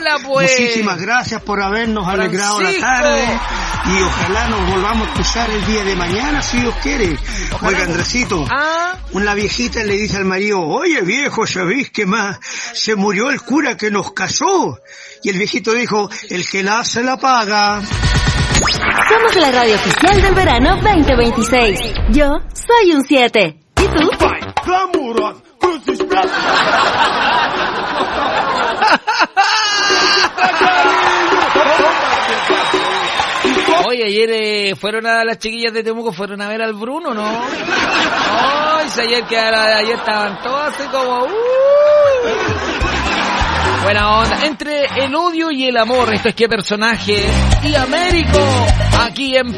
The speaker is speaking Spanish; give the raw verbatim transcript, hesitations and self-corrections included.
Hola, pues. Muchísimas gracias por habernos Francisco. alegrado la tarde. Y ojalá nos volvamos a cruzar el día de mañana, si Dios quiere. Ojalá. Oiga, Andresito, ¿Ah? una viejita le dice al marido, oye viejo, ¿sabéis qué más? Se murió el cura que nos casó. Y el viejito dijo, el que la hace la paga. Somos la radio oficial del verano veinte veintiséis. Yo soy un siete. ¿Y tú? Oye, ayer eh, fueron a las chiquillas de Temuco, fueron a ver al Bruno, ¿no? Ay, si ayer, que ayer estaban todas así como... Uh. Buena onda. Entre el odio y el amor, esto es Que Personaje y Américo, aquí en